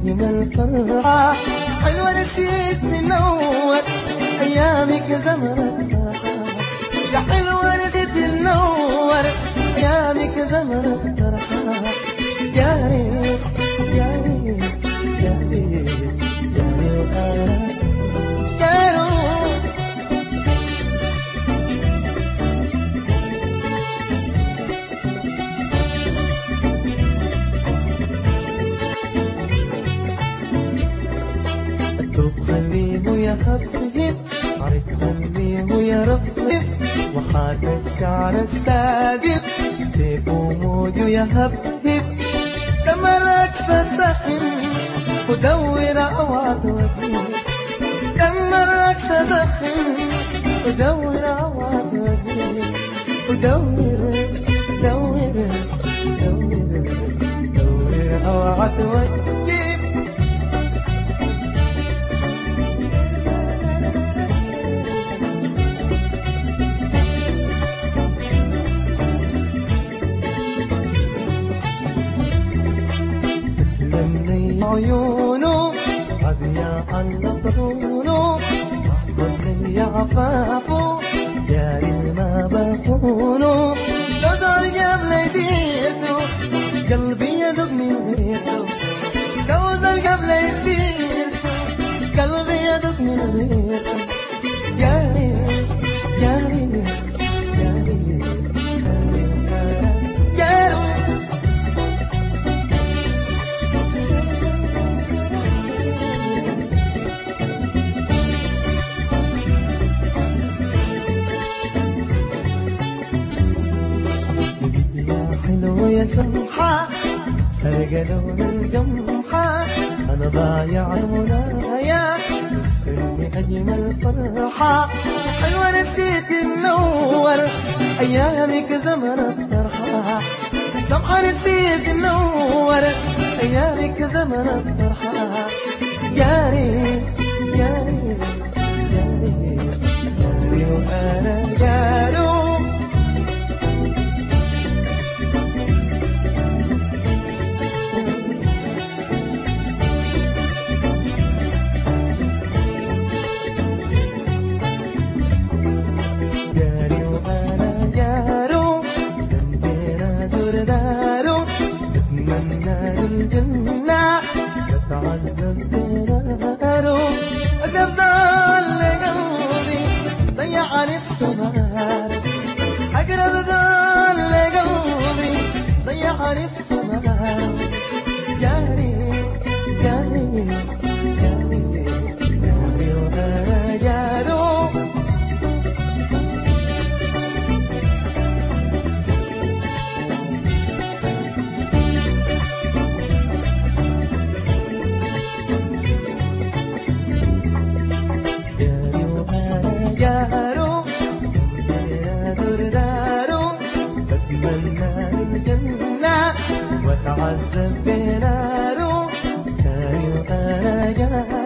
أجمل فرحة حلوة نسيت ننور أيامك زمرة فرحة يا حلوة نسيت تنور أيامك زمرة فرحة يا ريت يا ريت يا ريت يا ريت يا روح الدوب خليه يا هبهب عرق خليه يا رفرف وحاك الشعر الساقف سيف وموج يا هبهب تمرك فسخن ودور عواد وزير تمرك فسخن ودور عواد وزير ودور دور دور دور عواد وزير عيونه أضياء النصرونه أحضن يا عفافه يا ما بخونه لو زال قبل يديته قلبي يذوق من ريحته لو زال قبل يديته قلبي يذوق من ريحته يا ريت يا ريت يا ريت يا ريت يا سمحة فرق لون القمحة أنا ضايع المنايا مستني أجمل فرحة حلوة نسيت تنور أيامك زمرة فرحة سمحة نسيت تنور أيامك زمرة فرحة يا ريت يا ريت يا ريت يا ريت وأنا يا روح الجنة بتعذب بناره أقرب قلبي ضيعني السمار أقرب قلبي ضيعني السمار يا ريت يا ريت يا ريت يا ريت وأنا يا روح جارو دير دارو بتمنى الجنة وتعذب بنارو كاريو أنا جارو